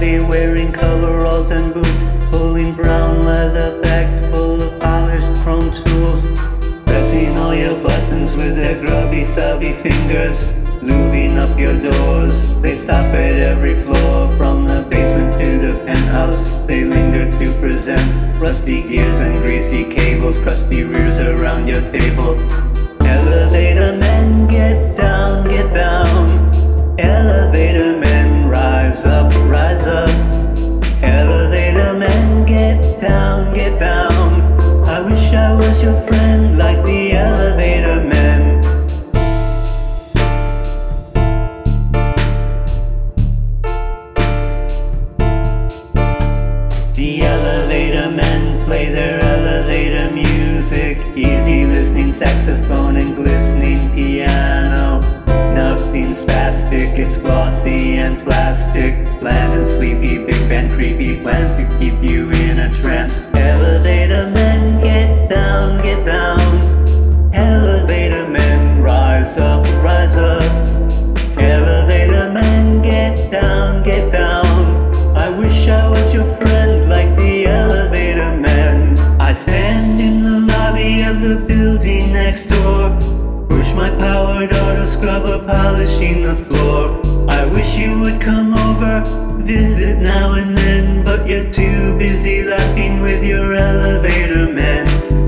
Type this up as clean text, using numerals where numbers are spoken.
shabby, wearing coveralls and boots, pulling brown leather bags full of polished chrome tools, pressing all your buttons with their grubby, stubby fingers, lubing up your doors. They stop at every floor, from the basement to the penthouse. They linger to present rusty gears and greasy cables, crusty rears around your table. Elevator men, get down, get down. Elevator men, rise up, rise up. Elevator men, get down, get down. I wish I was your friend like the elevator men. The elevator men play their elevator music, easy listening saxophone and glistening piano. Nothing spastic, it's glossy and plastic, bland and sleepy, big band creepy plans to keep you in a trance. Elevator men, get down, get down. Elevator men, rise up, rise up. Elevator men, get down, get down. I wish I was your friend like the elevator men. I stand in the lobby of the building next door, push my powered auto scrubber polishing the floor. I wish you would come over, visit now and then, but you're too busy laughing with your elevator men.